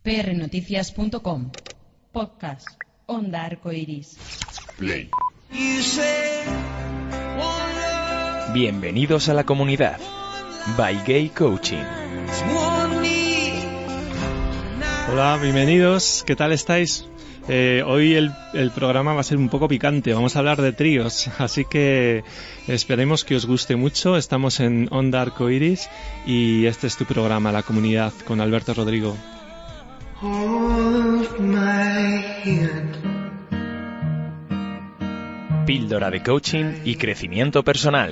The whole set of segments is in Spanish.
prnoticias.com. Podcast Onda Arcoiris. Play. Bienvenidos a la comunidad by Gay Coaching. Hola, bienvenidos. ¿Qué tal estáis? Hoy el programa va a ser un poco picante. Vamos a hablar de tríos, así que esperemos que os guste mucho. Estamos en Onda Arcoiris y este es tu programa, La Comunidad, con Alberto Rodrigo. Píldora de coaching y crecimiento personal.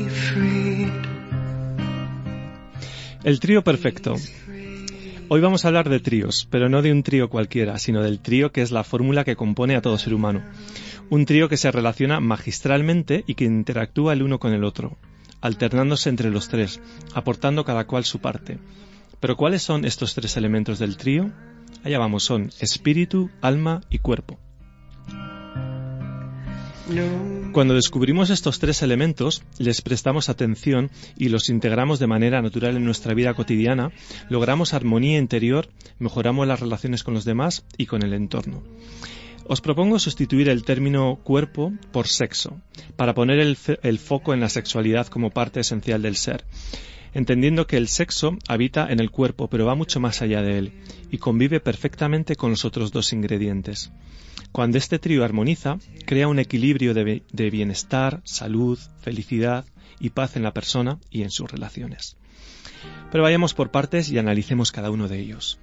El trío perfecto. Hoy vamos a hablar de tríos, pero no de un trío cualquiera, sino del trío que es la fórmula que compone a todo ser humano. Un trío que se relaciona magistralmente y que interactúa el uno con el otro, alternándose entre los tres, aportando cada cual su parte. Pero ¿cuáles son estos tres elementos del trío? Allá vamos, son espíritu, alma y cuerpo. Cuando descubrimos estos tres elementos, les prestamos atención y los integramos de manera natural en nuestra vida cotidiana, logramos armonía interior, mejoramos las relaciones con los demás y con el entorno. Os propongo sustituir el término cuerpo por sexo, para poner el foco en la sexualidad como parte esencial del ser, entendiendo que el sexo habita en el cuerpo, pero va mucho más allá de él, y convive perfectamente con los otros dos ingredientes. Cuando este trío armoniza, crea un equilibrio de bienestar, salud, felicidad y paz en la persona y en sus relaciones. Pero vayamos por partes y analicemos cada uno de ellos.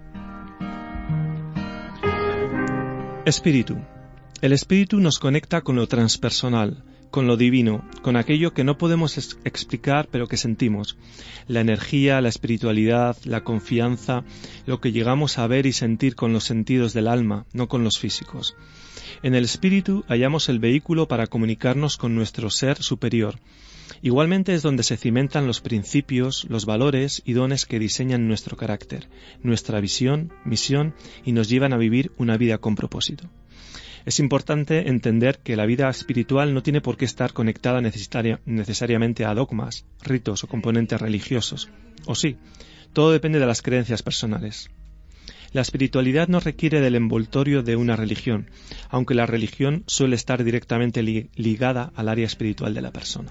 Espíritu. El espíritu nos conecta con lo transpersonal, con lo divino, con aquello que no podemos explicar pero que sentimos. La energía, la espiritualidad, la confianza, lo que llegamos a ver y sentir con los sentidos del alma, no con los físicos. En el espíritu hallamos el vehículo para comunicarnos con nuestro ser superior. Igualmente es donde se cimentan los principios, los valores y dones que diseñan nuestro carácter, nuestra visión, misión y nos llevan a vivir una vida con propósito. Es importante entender que la vida espiritual no tiene por qué estar conectada necesariamente a dogmas, ritos o componentes religiosos. O sí, todo depende de las creencias personales. La espiritualidad no requiere del envoltorio de una religión, aunque la religión suele estar directamente ligada al área espiritual de la persona.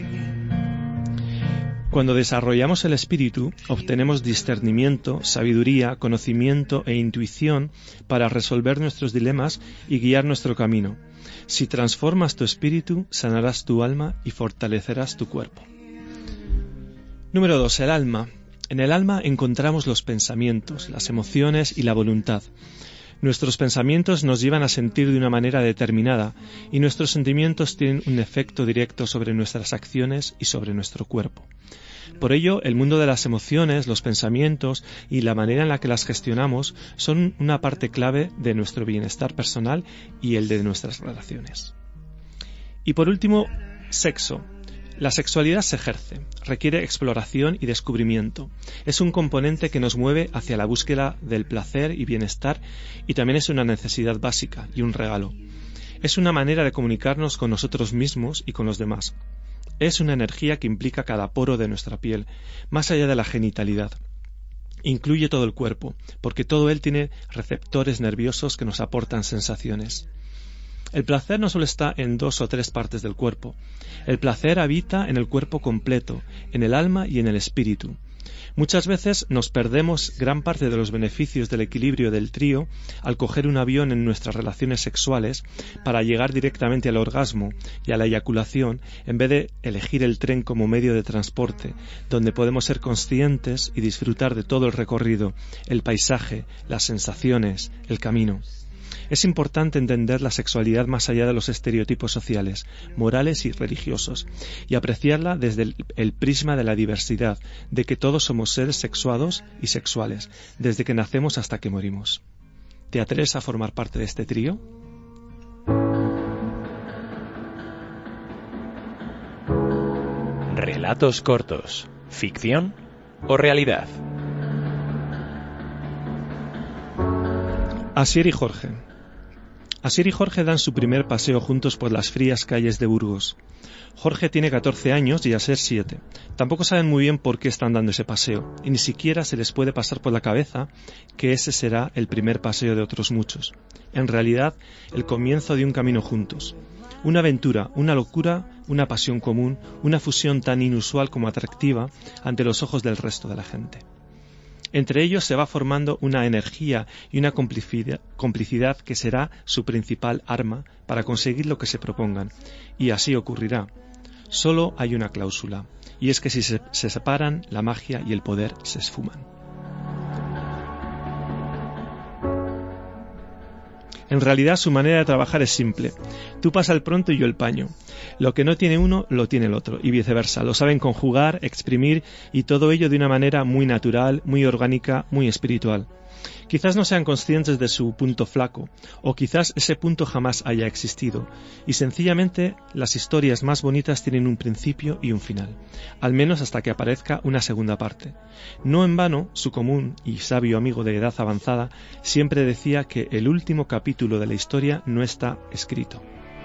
Cuando desarrollamos el espíritu, obtenemos discernimiento, sabiduría, conocimiento e intuición para resolver nuestros dilemas y guiar nuestro camino. Si transformas tu espíritu, sanarás tu alma y fortalecerás tu cuerpo. Número 2. El alma. En el alma encontramos los pensamientos, las emociones y la voluntad. Nuestros pensamientos nos llevan a sentir de una manera determinada y nuestros sentimientos tienen un efecto directo sobre nuestras acciones y sobre nuestro cuerpo. Por ello, el mundo de las emociones, los pensamientos y la manera en la que las gestionamos son una parte clave de nuestro bienestar personal y el de nuestras relaciones. Y por último, sexo. La sexualidad se ejerce, requiere exploración y descubrimiento. Es un componente que nos mueve hacia la búsqueda del placer y bienestar y también es una necesidad básica y un regalo. Es una manera de comunicarnos con nosotros mismos y con los demás. Es una energía que implica cada poro de nuestra piel, más allá de la genitalidad. Incluye todo el cuerpo, porque todo él tiene receptores nerviosos que nos aportan sensaciones. El placer no solo está en 2 o 3 partes del cuerpo. El placer habita en el cuerpo completo, en el alma y en el espíritu. Muchas veces nos perdemos gran parte de los beneficios del equilibrio del trío al coger un avión en nuestras relaciones sexuales para llegar directamente al orgasmo y a la eyaculación en vez de elegir el tren como medio de transporte, donde podemos ser conscientes y disfrutar de todo el recorrido, el paisaje, las sensaciones, el camino. Es importante entender la sexualidad más allá de los estereotipos sociales, morales y religiosos, y apreciarla desde el prisma de la diversidad, de que todos somos seres sexuados y sexuales, desde que nacemos hasta que morimos. ¿Te atreves a formar parte de este trío? Relatos cortos, ficción o realidad. Asier y Jorge. Asier y Jorge dan su primer paseo juntos por las frías calles de Burgos. Jorge tiene 14 años y Asier 7. Tampoco saben muy bien por qué están dando ese paseo, y ni siquiera se les puede pasar por la cabeza que ese será el primer paseo de otros muchos. En realidad, el comienzo de un camino juntos. Una aventura, una locura, una pasión común, una fusión tan inusual como atractiva ante los ojos del resto de la gente. Entre ellos se va formando una energía y una complicidad que será su principal arma para conseguir lo que se propongan, y así ocurrirá. Solo hay una cláusula, y es que si se separan, la magia y el poder se esfuman. En realidad su manera de trabajar es simple. Tú pasa el pronto y yo el paño. Lo que no tiene uno, lo tiene el otro, y viceversa. Lo saben conjugar, exprimir, y todo ello de una manera muy natural, muy orgánica, muy espiritual. Quizás no sean conscientes de su punto flaco, o quizás ese punto jamás haya existido, y sencillamente las historias más bonitas tienen un principio y un final, al menos hasta que aparezca una segunda parte. No en vano, su común y sabio amigo de edad avanzada siempre decía que el último capítulo de la historia no está escrito.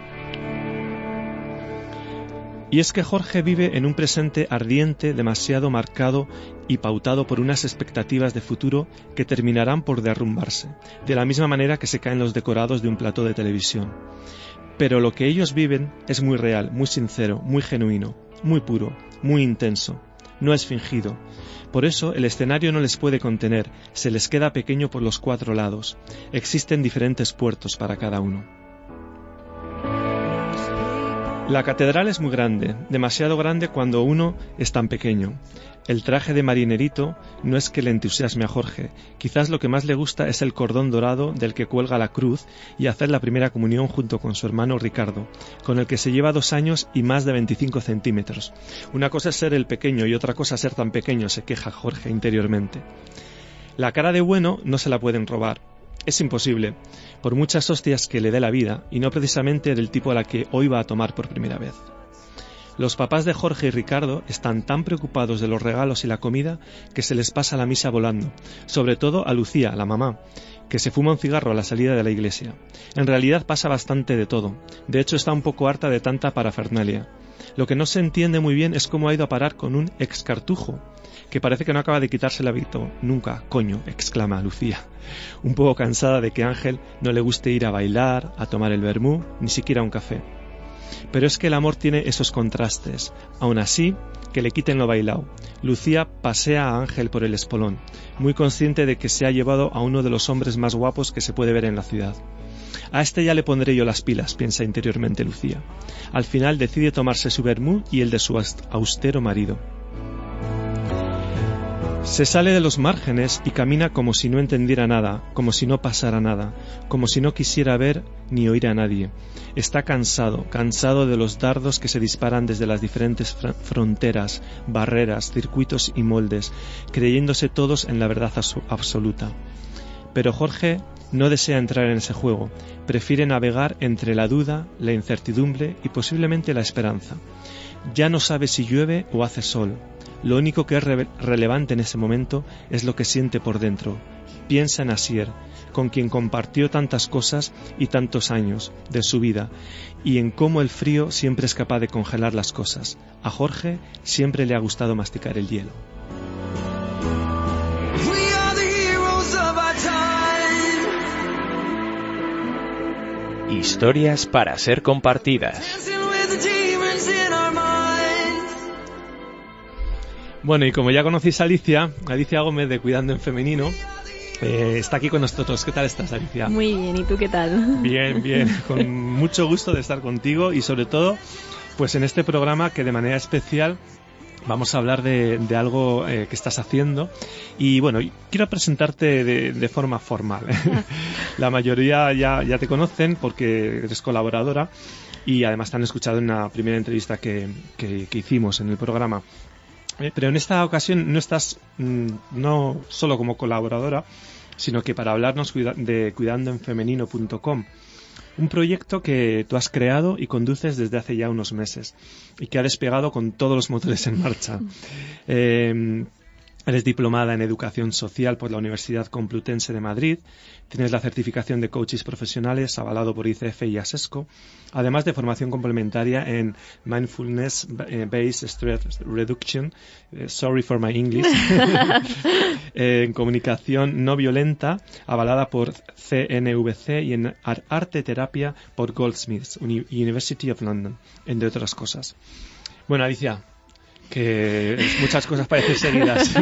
Y es que Jorge vive en un presente ardiente, demasiado marcado y pautado por unas expectativas de futuro que terminarán por derrumbarse, de la misma manera que se caen los decorados de un plató de televisión. Pero lo que ellos viven es muy real, muy sincero, muy genuino, muy puro, muy intenso. No es fingido. Por eso el escenario no les puede contener, se les queda pequeño por los 4 lados. Existen diferentes puertos para cada uno. La catedral es muy grande, demasiado grande cuando uno es tan pequeño. El traje de marinerito no es que le entusiasme a Jorge, quizás lo que más le gusta es el cordón dorado del que cuelga la cruz y hacer la primera comunión junto con su hermano Ricardo, con el que se lleva 2 años y más de 25 centímetros. Una cosa es ser el pequeño y otra cosa ser tan pequeño, se queja Jorge interiormente. La cara de bueno no se la pueden robar. Es imposible, por muchas hostias que le dé la vida, y no precisamente del tipo a la que hoy va a tomar por primera vez. Los papás de Jorge y Ricardo están tan preocupados de los regalos y la comida que se les pasa la misa volando, sobre todo a Lucía, la mamá, que se fuma un cigarro a la salida de la iglesia. En realidad pasa bastante de todo, de hecho está un poco harta de tanta parafernalia. Lo que no se entiende muy bien es cómo ha ido a parar con un excartujo, que parece que no acaba de quitarse el hábito. Nunca, coño, exclama Lucía, un poco cansada de que a Ángel no le guste ir a bailar, a tomar el vermú, ni siquiera un café. Pero es que el amor tiene esos contrastes. Aún así, que le quiten lo bailao. Lucía pasea a Ángel por el espolón, muy consciente de que se ha llevado a uno de los hombres más guapos que se puede ver en la ciudad. A este ya le pondré yo las pilas, piensa interiormente Lucía. Al final decide tomarse su vermú y el de su austero marido. Se sale de los márgenes y camina como si no entendiera nada, como si no pasara nada, como si no quisiera ver ni oír a nadie. Está cansado de los dardos que se disparan desde las diferentes fronteras, barreras, circuitos y moldes, creyéndose todos en la verdad absoluta. Pero Jorge no desea entrar en ese juego, prefiere navegar entre la duda, la incertidumbre y posiblemente la esperanza. Ya no sabe si llueve o hace sol. Lo único que es relevante en ese momento es lo que siente por dentro. Piensa en Asier, con quien compartió tantas cosas y tantos años de su vida, y en cómo el frío siempre es capaz de congelar las cosas. A Jorge siempre le ha gustado masticar el hielo. Historias para ser compartidas. Bueno, y como ya conocéis a Alicia Gómez de Cuidando en Femenino, está aquí con nosotros. ¿Qué tal estás, Alicia? Muy bien, ¿y tú qué tal? Bien, con mucho gusto de estar contigo y sobre todo, pues en este programa que de manera especial vamos a hablar de algo que estás haciendo y bueno, quiero presentarte de forma formal. La mayoría ya te conocen porque eres colaboradora y además te han escuchado en la primera entrevista que hicimos en el programa. Pero en esta ocasión no estás no solo como colaboradora, sino que para hablarnos de cuidandoenfemenino.com, un proyecto que tú has creado y conduces desde hace ya unos meses y que ha despegado con todos los motores en marcha. Eres diplomada en Educación Social por la Universidad Complutense de Madrid. Tienes la certificación de coaches profesionales avalado por ICF y ASESCO, además de formación complementaria en Mindfulness Based Stress Reduction, sorry for my English, en comunicación no violenta, avalada por CNVC, y en arte terapia por Goldsmiths, University of London, entre otras cosas. Bueno, Alicia, que muchas cosas parecen seguidas.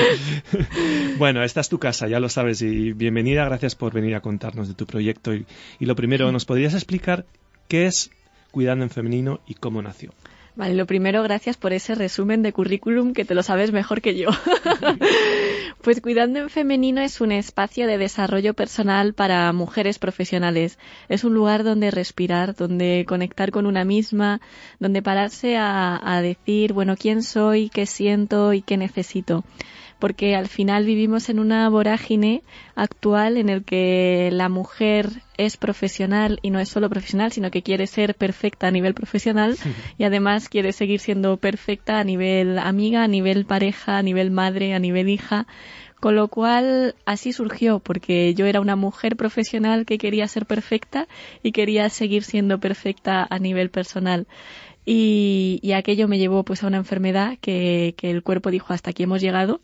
Bueno, esta es tu casa, ya lo sabes, y bienvenida, gracias por venir a contarnos de tu proyecto. Y lo primero, ¿nos podrías explicar qué es Cuidando en Femenino y cómo nació? Vale, lo primero, gracias por ese resumen de currículum que te lo sabes mejor que yo. Pues Cuidando en Femenino es un espacio de desarrollo personal para mujeres profesionales. Es un lugar donde respirar, donde conectar con una misma, donde pararse a decir, bueno, quién soy, qué siento y qué necesito. Porque al final vivimos en una vorágine actual en el que la mujer es profesional y no es solo profesional, sino que quiere ser perfecta a nivel profesional y además quiere seguir siendo perfecta a nivel amiga, a nivel pareja, a nivel madre, a nivel hija. Con lo cual así surgió, porque yo era una mujer profesional que quería ser perfecta y quería seguir siendo perfecta a nivel personal. Y aquello me llevó pues a una enfermedad que el cuerpo dijo hasta aquí hemos llegado,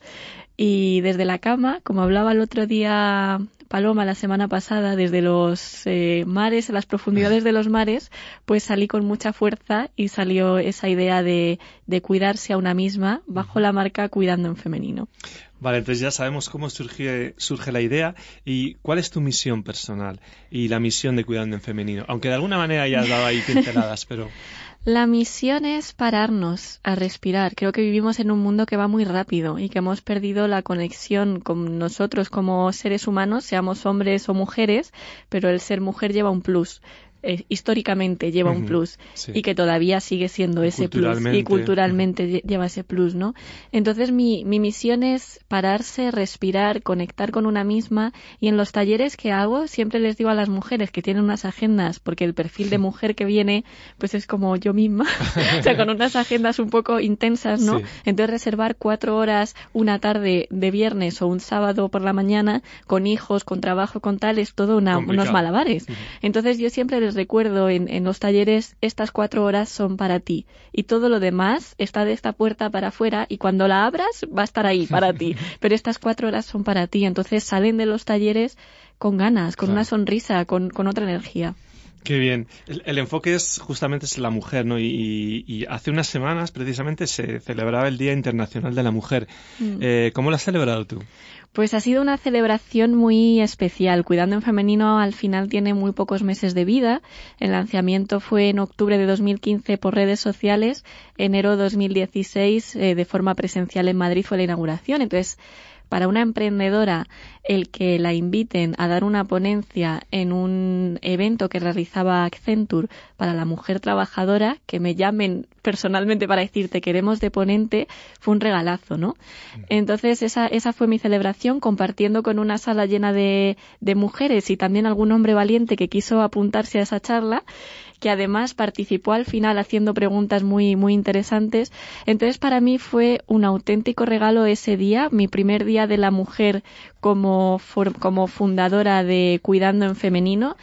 y desde la cama, como hablaba el otro día Paloma la semana pasada, desde los mares, las profundidades de los mares, pues salí con mucha fuerza y salió esa idea de cuidarse a una misma bajo la marca Cuidando en Femenino. Vale, entonces ya sabemos cómo surge la idea y cuál es tu misión personal y la misión de Cuidando en Femenino, aunque de alguna manera ya has dado ahí pinceladas, pero... La misión es pararnos a respirar. Creo que vivimos en un mundo que va muy rápido y que hemos perdido la conexión con nosotros como seres humanos, seamos hombres o mujeres, pero el ser mujer lleva un plus. Históricamente lleva un plus, sí, y que todavía sigue siendo ese plus y culturalmente lleva ese plus, ¿no? Entonces mi misión es pararse, respirar, conectar con una misma, y en los talleres que hago siempre les digo a las mujeres que tienen unas agendas, porque el perfil de mujer que viene pues es como yo misma, o sea, con unas agendas un poco intensas, ¿no? Sí. Entonces reservar 4 horas una tarde de viernes o un sábado por la mañana con hijos, con trabajo, con tal, es todo unos malabares. Entonces yo siempre les recuerdo en los talleres, estas 4 horas son para ti y todo lo demás está de esta puerta para afuera y cuando la abras va a estar ahí para ti, pero estas 4 horas son para ti. Entonces salen de los talleres con ganas, con una sonrisa, con otra energía. Qué bien. El enfoque es justamente la mujer, ¿no? Y hace unas semanas precisamente se celebraba el Día Internacional de la Mujer. ¿Cómo lo has celebrado tú? Pues ha sido una celebración muy especial. Cuidando en Femenino al final tiene muy pocos meses de vida. El lanzamiento fue en octubre de 2015 por redes sociales. Enero 2016 de forma presencial en Madrid fue la inauguración. Entonces, para una emprendedora, el que la inviten a dar una ponencia en un evento que realizaba Accenture para la mujer trabajadora, que me llamen personalmente para decir te queremos de ponente, fue un regalazo, ¿no? Entonces esa fue mi celebración, compartiendo con una sala llena de mujeres y también algún hombre valiente que quiso apuntarse a esa charla, que además participó al final haciendo preguntas muy, muy interesantes. Entonces para mí fue un auténtico regalo ese día, mi primer día de la mujer como fundadora de Cuidando en Femenino.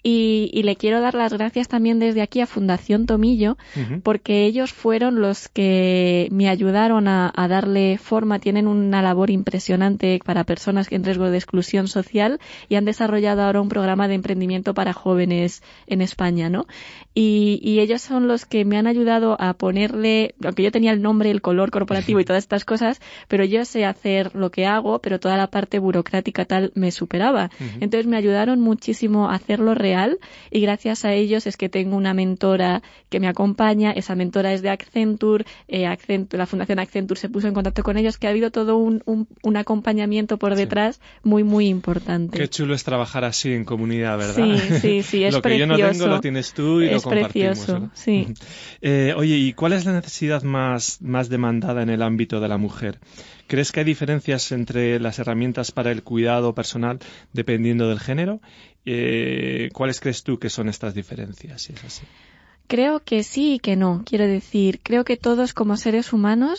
Y le quiero dar las gracias también desde aquí a Fundación Tomillo, porque ellos fueron los que me ayudaron a darle forma. Tienen una labor impresionante para personas en riesgo de exclusión social y han desarrollado ahora un programa de emprendimiento para jóvenes en España, ¿no? Y ellos son los que me han ayudado a ponerle, aunque yo tenía el nombre, el color corporativo y todas estas cosas, pero yo sé hacer lo que hago, pero toda la parte burocrática tal me superaba. Entonces me ayudaron muchísimo a hacerlo real. Y gracias a ellos es que tengo una mentora que me acompaña. Esa mentora es de Accenture, la Fundación Accenture se puso en contacto con ellos, que ha habido todo un acompañamiento por detrás muy, muy importante. Qué chulo es trabajar así en comunidad, ¿verdad? Sí, es lo que precioso. Yo no tengo lo tienes tú y lo compartimos. Precioso, ¿no? Sí. Oye, ¿y cuál es la necesidad más demandada en el ámbito de la mujer? ¿Crees que hay diferencias entre las herramientas para el cuidado personal dependiendo del género? ¿Cuáles crees tú que son estas diferencias, si es así? Creo que sí y que no. Quiero decir, creo que todos como seres humanos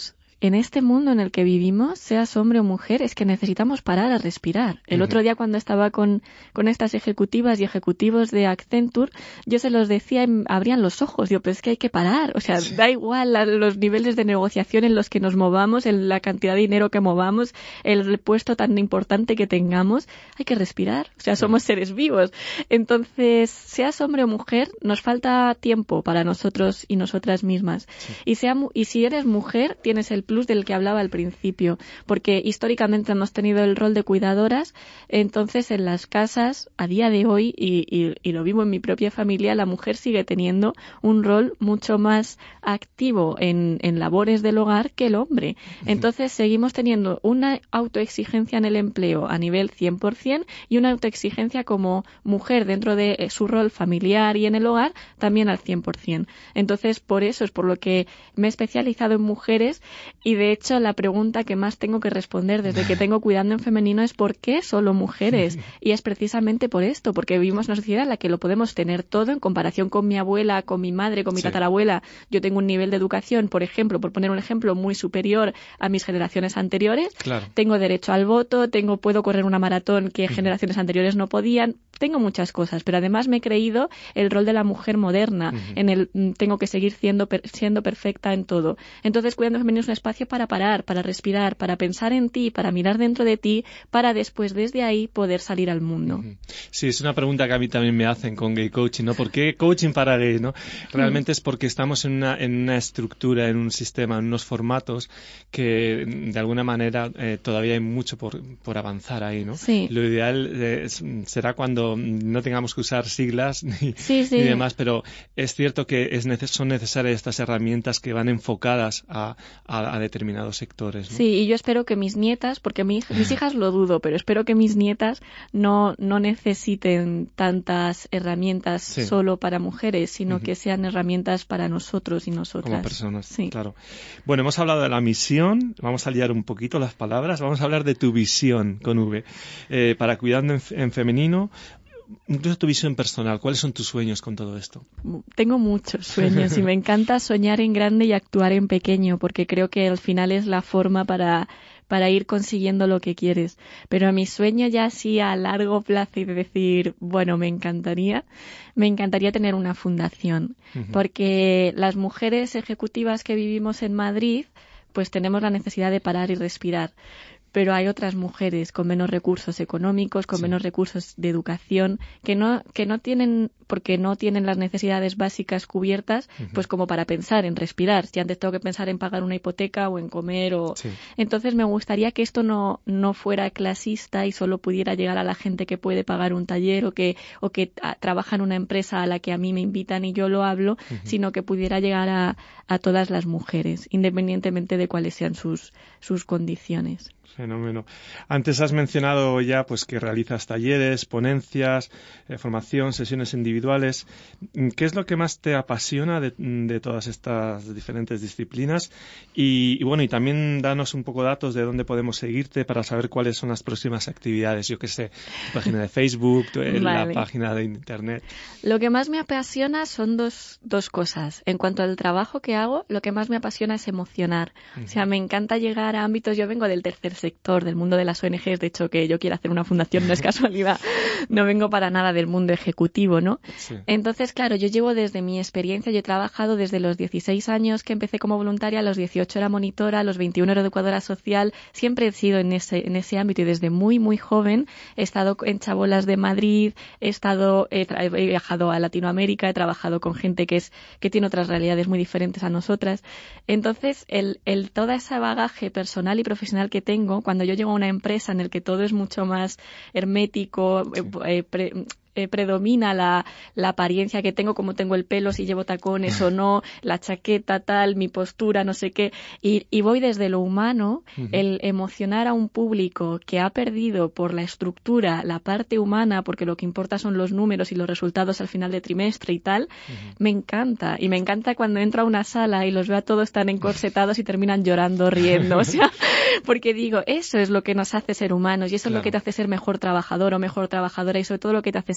en este mundo en el que vivimos, seas hombre o mujer, es que necesitamos parar a respirar. El otro día cuando estaba con estas ejecutivas y ejecutivos de Accenture, yo se los decía y abrían los ojos. Digo, pero es que hay que parar. O sea, da igual los niveles de negociación en los que nos movamos, en la cantidad de dinero que movamos, el puesto tan importante que tengamos, hay que respirar. O sea, somos seres vivos. Entonces, seas hombre o mujer, nos falta tiempo para nosotros y nosotras mismas. Sí. Y si eres mujer, tienes el plus del que hablaba al principio, porque históricamente hemos tenido el rol de cuidadoras, entonces en las casas, a día de hoy, y lo vivo en mi propia familia, la mujer sigue teniendo un rol mucho más activo en labores del hogar que el hombre. Entonces seguimos teniendo una autoexigencia en el empleo a nivel 100% y una autoexigencia como mujer dentro de su rol familiar y en el hogar también al 100%. Entonces, por eso es por lo que me he especializado en mujeres y, de hecho, la pregunta que más tengo que responder desde que tengo Cuidando en Femenino es ¿por qué solo mujeres? Y es precisamente por esto, porque vivimos en una sociedad en la que lo podemos tener todo en comparación con mi abuela, con mi madre, con mi tatarabuela. Yo tengo un nivel de educación, por ejemplo, por poner un ejemplo, muy superior a mis generaciones anteriores. Claro. Tengo derecho al voto, puedo correr una maratón que generaciones anteriores no podían. Tengo muchas cosas, pero además me he creído el rol de la mujer moderna, en el tengo que seguir siendo perfecta en todo. Entonces, Cuidando en Femenino es un espacio para parar, para respirar, para pensar en ti, para mirar dentro de ti, para después desde ahí poder salir al mundo. Sí, es una pregunta que a mí también me hacen con Gay Coaching, ¿no? ¿Por qué coaching para gays, no? Realmente es porque estamos en una estructura, en un sistema, en unos formatos que de alguna manera todavía hay mucho por avanzar ahí, ¿no? Sí. Lo ideal será cuando no tengamos que usar siglas ni demás, pero es cierto que son necesarias estas herramientas que van enfocadas a determinados sectores, ¿no? Sí, y yo espero que mis nietas, porque mis hijas lo dudo, pero espero que mis nietas no necesiten tantas herramientas solo para mujeres, sino que sean herramientas para nosotros y nosotras. Como personas, claro. Bueno, hemos hablado de la misión, vamos a liar un poquito las palabras, vamos a hablar de tu visión con V, para Cuidando en Femenino. Incluso tu visión personal, ¿cuáles son tus sueños con todo esto? Tengo muchos sueños y me encanta soñar en grande y actuar en pequeño, porque creo que al final es la forma para ir consiguiendo lo que quieres. Pero mi sueño ya así a largo plazo y de decir, bueno, me encantaría tener una fundación, porque las mujeres ejecutivas que vivimos en Madrid, pues tenemos la necesidad de parar y respirar. Pero hay otras mujeres con menos recursos económicos, con menos recursos de educación, que no tienen, porque no tienen las necesidades básicas cubiertas, pues como para pensar en respirar. Si antes tengo que pensar en pagar una hipoteca o en comer Entonces me gustaría que esto no fuera clasista y solo pudiera llegar a la gente que puede pagar un taller o que trabaja en una empresa a la que a mí me invitan y yo lo hablo, sino que pudiera llegar a todas las mujeres, independientemente de cuáles sean sus condiciones. Fenómeno. Antes has mencionado ya pues que realizas talleres, ponencias, formación, sesiones individuales. ¿Qué es lo que más te apasiona de todas estas diferentes disciplinas? Y bueno, y también danos un poco datos de dónde podemos seguirte para saber cuáles son las próximas actividades. Yo qué sé, tu página de Facebook, la página de Internet. Lo que más me apasiona son dos cosas. En cuanto al trabajo que hago, lo que más me apasiona es emocionar. O sea, me encanta llegar a ámbitos. Yo vengo del tercer sector, del mundo de las ONGs, de hecho que yo quiero hacer una fundación no es casualidad, no vengo para nada del mundo ejecutivo, ¿no? Sí. Entonces, claro, yo llevo desde mi experiencia, yo he trabajado desde los 16 años que empecé como voluntaria, a los 18 era monitora, a los 21 era educadora social, siempre he sido en ese ámbito y desde muy, muy joven he estado en chabolas de Madrid, he viajado a Latinoamérica, he trabajado con gente que tiene otras realidades muy diferentes a nosotras. Entonces, toda esa bagaje personal y profesional que tengo, cuando yo llego a una empresa en la que todo es mucho más hermético, predomina la apariencia que tengo, como tengo el pelo, si llevo tacones o no, la chaqueta, tal, mi postura, no sé qué, y voy desde lo humano, el emocionar a un público que ha perdido por la estructura la parte humana, porque lo que importa son los números y los resultados al final de trimestre y tal, me encanta. Y me encanta cuando entro a una sala y los veo a todos tan encorsetados y terminan llorando, riendo, o sea, porque digo, eso es lo que nos hace ser humanos y eso es lo que te hace ser mejor trabajador o mejor trabajadora y sobre todo lo que te hace ser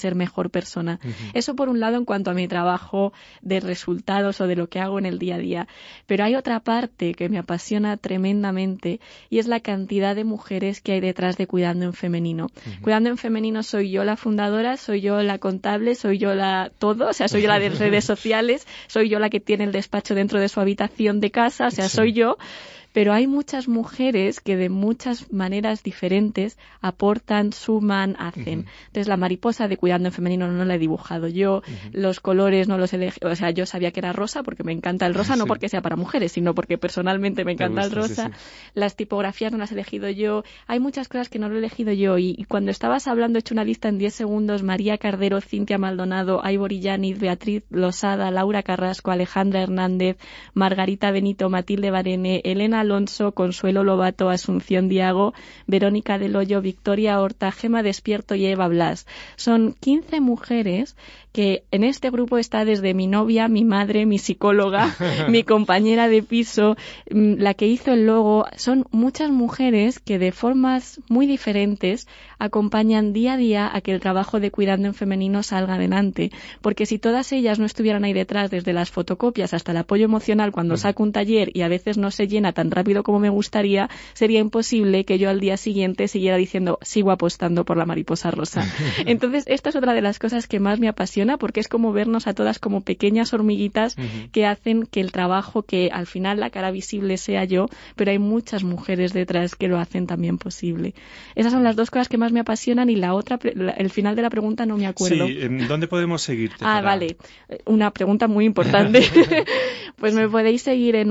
ser mejor persona. Eso por un lado en cuanto a mi trabajo de resultados o de lo que hago en el día a día. Pero hay otra parte que me apasiona tremendamente y es la cantidad de mujeres que hay detrás de Cuidando en Femenino. Cuidando en Femenino soy yo la fundadora, soy yo la contable, soy yo la todo, o sea, soy yo la de redes sociales, soy yo la que tiene el despacho dentro de su habitación de casa, o sea, soy yo. Pero hay muchas mujeres que de muchas maneras diferentes aportan, suman, hacen. Entonces, la mariposa de Cuidando en Femenino no la he dibujado yo, los colores no los he elegido, o sea, yo sabía que era rosa porque me encanta el rosa, no porque sea para mujeres, sino porque personalmente me encanta el rosa. Las tipografías no las he elegido yo. Hay muchas cosas que no lo he elegido yo y cuando estabas hablando he hecho una lista en 10 segundos: María Cardero, Cintia Maldonado, Aibori Yáñez, Beatriz Losada, Laura Carrasco, Alejandra Hernández, Margarita Benito, Matilde Barene, Elena Alonso, Consuelo Lobato, Asunción Diago, Verónica del Hoyo, Victoria Horta, Gema Despierto y Eva Blas. Son 15 mujeres que en este grupo está desde mi novia, mi madre, mi psicóloga, mi compañera de piso, la que hizo el logo. Son muchas mujeres que de formas muy diferentes acompañan día a día a que el trabajo de Cuidando en Femenino salga adelante. Porque si todas ellas no estuvieran ahí detrás, desde las fotocopias hasta el apoyo emocional cuando saco un taller y a veces no se llena tan rápido como me gustaría, sería imposible que yo al día siguiente siguiera diciendo sigo apostando por la mariposa rosa. Entonces, esta es otra de las cosas que más me apasiona, porque es como vernos a todas como pequeñas hormiguitas que hacen que el trabajo, que al final la cara visible sea yo, pero hay muchas mujeres detrás que lo hacen también posible. Esas son las dos cosas que más me apasionan y la otra, el final de la pregunta no me acuerdo. Sí, ¿dónde podemos seguirte? Vale. Una pregunta muy importante. Pues me podéis seguir en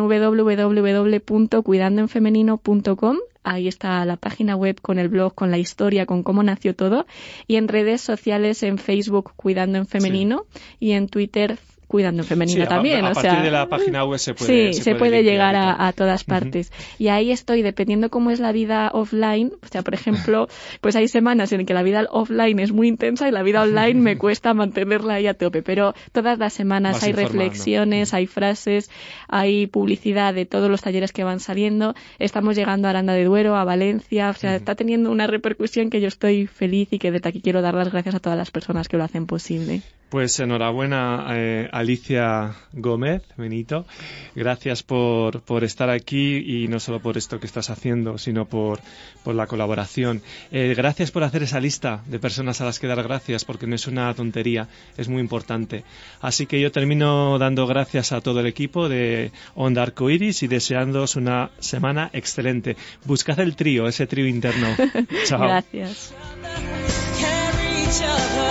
www.cuidandoenfemenino.com. Ahí está la página web con el blog, con la historia, con cómo nació todo. Y en redes sociales, en Facebook Cuidando en Femenino y en Twitter Cuidando en Femenino también. A partir de la página web se puede llegar a todas partes. Y ahí estoy, dependiendo cómo es la vida offline. O sea, por ejemplo, pues hay semanas en que la vida offline es muy intensa y la vida online me cuesta mantenerla ahí a tope. Pero todas las semanas hay reflexiones, hay frases, hay publicidad de todos los talleres que van saliendo. Estamos llegando a Aranda de Duero, a Valencia. O sea, está teniendo una repercusión que yo estoy feliz y que desde aquí quiero dar las gracias a todas las personas que lo hacen posible. Pues enhorabuena, Alicia Gómez Benito. Gracias por estar aquí y no solo por esto que estás haciendo, sino por la colaboración. Gracias por hacer esa lista de personas a las que dar gracias, porque no es una tontería, es muy importante. Así que yo termino dando gracias a todo el equipo de Onda Arcoiris y deseándoos una semana excelente. Buscad el trío, ese trío interno. Chao. Gracias.